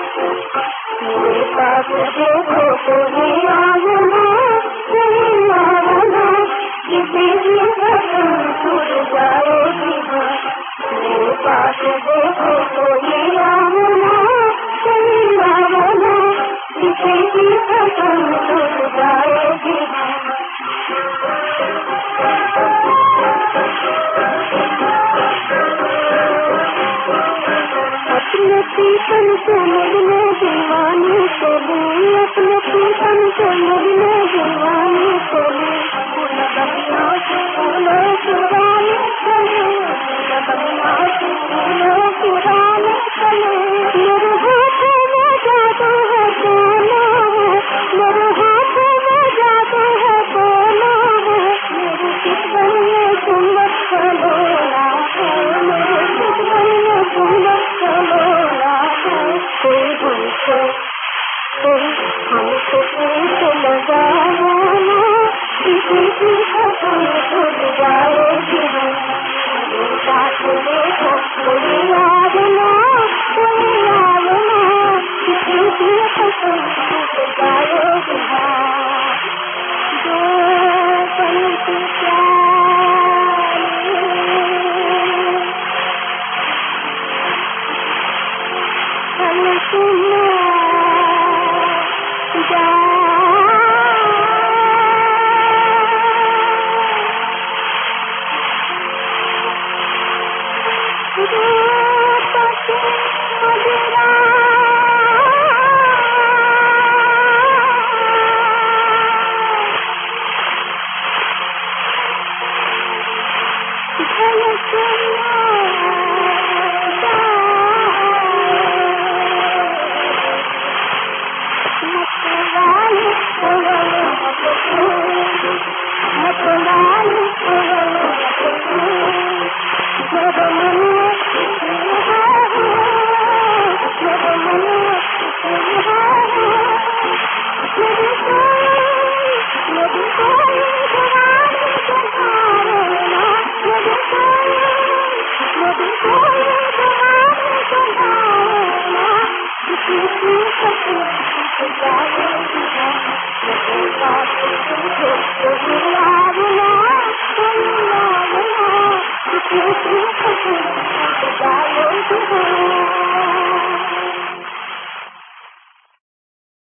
मेरे पास देखो कोई आना, कोई आना, किसी भी कसम छूट जाओगी हाँ। मेरे पास देखो कोई आना, कोई आना, किसी भी कसम छूट जाओगी हाँ। अपने पीतन से मिलने दीवानी को भी, अपने पीतन से मिलने दीवानी को भी।